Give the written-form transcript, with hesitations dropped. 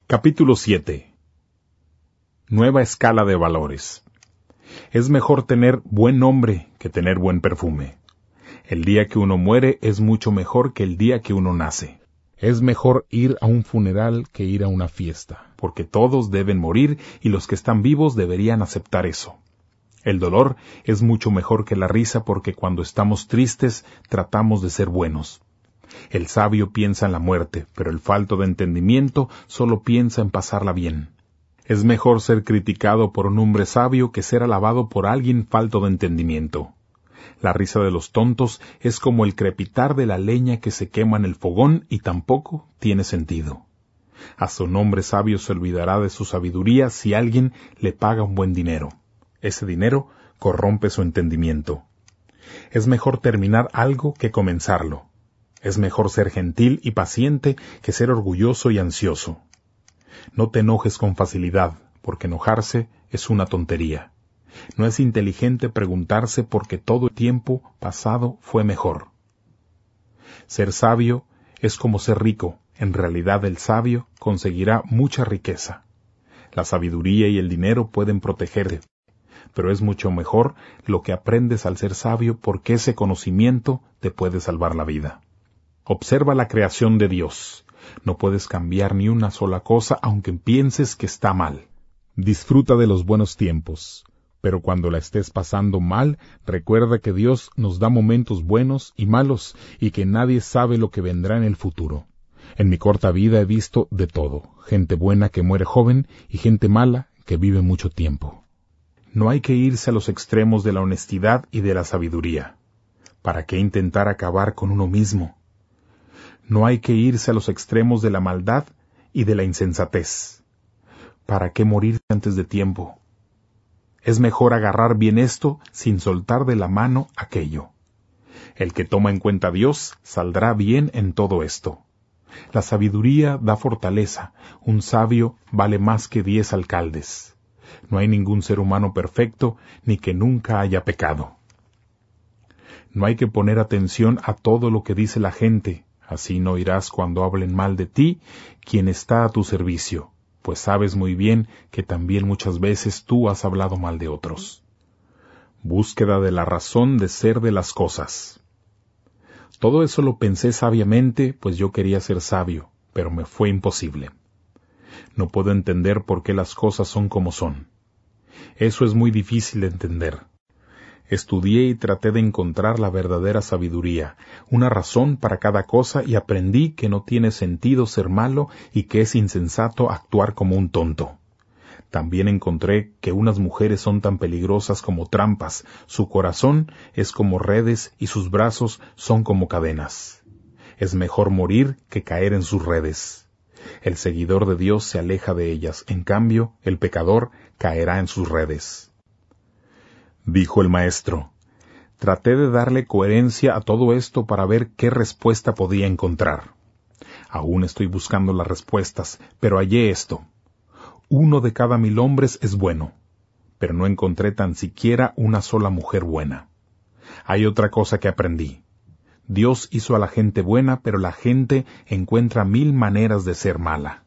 Capítulo 7. Nueva escala de valores. Es mejor tener buen nombre que tener buen perfume. El día que uno muere es mucho mejor que el día que uno nace. Es mejor ir a un funeral que ir a una fiesta. Porque todos deben morir y los que están vivos deberían aceptar eso. El dolor es mucho mejor que la risa porque cuando estamos tristes tratamos de ser buenos. El sabio piensa en la muerte, pero el falto de entendimiento solo piensa en pasarla bien. Es mejor ser criticado por un hombre sabio que ser alabado por alguien falto de entendimiento. La risa de los tontos es como el crepitar de la leña que se quema en el fogón y tampoco tiene sentido. Hasta un hombre sabio se olvidará de su sabiduría si alguien le paga un buen dinero. Ese dinero corrompe su entendimiento. Es mejor terminar algo que comenzarlo. Es mejor ser gentil y paciente que ser orgulloso y ansioso. No te enojes con facilidad, porque enojarse es una tontería. No es inteligente preguntarse por qué todo el tiempo pasado fue mejor. Ser sabio es como ser rico. En realidad el sabio conseguirá mucha riqueza. La sabiduría y el dinero pueden protegerte, pero es mucho mejor lo que aprendes al ser sabio porque ese conocimiento te puede salvar la vida. Observa la creación de Dios. No puedes cambiar ni una sola cosa aunque pienses que está mal. Disfruta de los buenos tiempos, pero cuando la estés pasando mal, recuerda que Dios nos da momentos buenos y malos y que nadie sabe lo que vendrá en el futuro. En mi corta vida he visto de todo, gente buena que muere joven y gente mala que vive mucho tiempo. No hay que irse a los extremos de la honestidad y de la sabiduría. ¿Para qué intentar acabar con uno mismo? No hay que irse a los extremos de la maldad y de la insensatez. ¿Para qué morir antes de tiempo? Es mejor agarrar bien esto sin soltar de la mano aquello. El que toma en cuenta a Dios saldrá bien en todo esto. La sabiduría da fortaleza. Un sabio vale más que 10 alcaldes. No hay ningún ser humano perfecto ni que nunca haya pecado. No hay que poner atención a todo lo que dice la gente. Así no oirás cuando hablen mal de ti quien está a tu servicio, pues sabes muy bien que también muchas veces tú has hablado mal de otros. Búsqueda de la razón de ser de las cosas. Todo eso lo pensé sabiamente, pues yo quería ser sabio, pero me fue imposible. No puedo entender por qué las cosas son como son. Eso es muy difícil de entender. Estudié y traté de encontrar la verdadera sabiduría, una razón para cada cosa y aprendí que no tiene sentido ser malo y que es insensato actuar como un tonto. También encontré que unas mujeres son tan peligrosas como trampas, su corazón es como redes y sus brazos son como cadenas. Es mejor morir que caer en sus redes. El seguidor de Dios se aleja de ellas, en cambio, el pecador caerá en sus redes. Dijo el maestro, traté de darle coherencia a todo esto para ver qué respuesta podía encontrar. Aún estoy buscando las respuestas, pero hallé esto. 1 de cada 1000 hombres es bueno, pero no encontré tan siquiera una sola mujer buena. Hay otra cosa que aprendí. Dios hizo a la gente buena, pero la gente encuentra 1000 maneras de ser mala.